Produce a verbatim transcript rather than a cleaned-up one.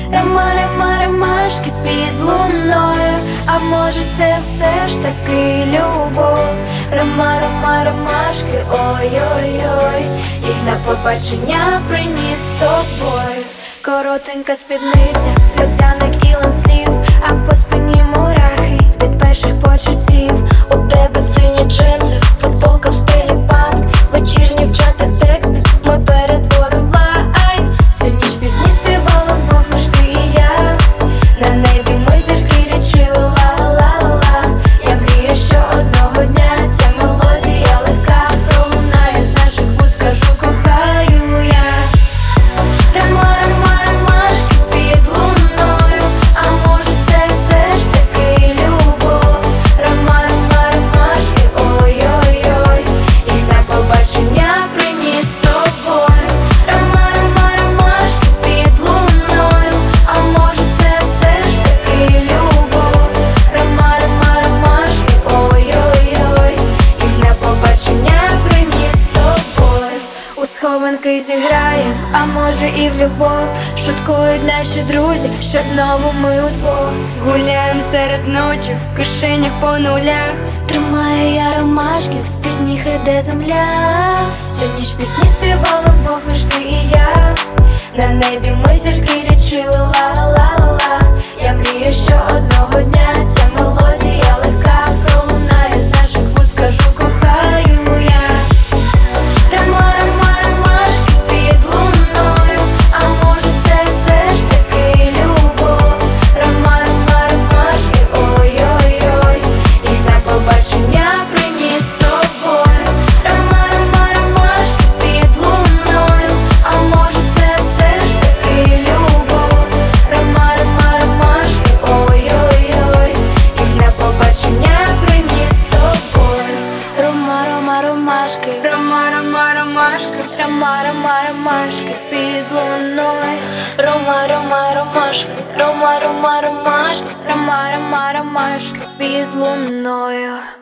Рома, рома, ромашки під луною, а може це все ж таки любов. Рома, рома, ромашки, ой-ой-ой, їх на побачення приніс з собою. Коротенька спідниця, льодяник і ланслів, а по спині мурахи від перших почуттів. У тебе сині джинси, футболка в стилі панк, вечірні вчати тексти, ми перетворимо вай. Всю ніч пісні співали вдвох, лиш ти і я. На небі ми зірки лічили, ла-ла-ла-ла. Я мрію, що одного дня ця мелодія легка пролунає з наших вуст, скажу кохаю я. Рома, рома, ромашки під луною, а може це все ж таки любов. Рома, рома, ромашки, ой-ой-ой, їх на побачення приніс з собою. Рома, рома, ромашки під луною, а може це все ж таки любов. Рома, рома, ромашки, ой-ой-ой, їх на побачення приніс з собою. У схованки зіграє, а може і в любов. Шуткують наші друзі, що знову ми удвох гуляєм серед ночі, в кишенях по нулях. Тримаю я ромашки, з-під ніг іде земля. Всю ніч пісні співали вдвох, лиш ти і я. На небі ми зірки лічили, ла-ла-ла-ла. Я мрію, що одного дня ця мелодія легка пролунає з наших вуст, скажу кохаю я. Рома, рома, ромашки під луною, а може це все ж таки любов. Рома, рома, ромашки, ой-ой-ой, їх на побачення приніс з собою. Рома, рома, ромашки під луною, а може це все ж таки любов. Рома, рома, ромашки, ой-ой-ой, їх на побачення приніс з собою. Рома, рома, ромашки, рома, рома, ромашки, рома, рома, ромашки під луною. Рома, рома, ромашки, рома, рома, ромашки, рома, рома, ромашки під луною.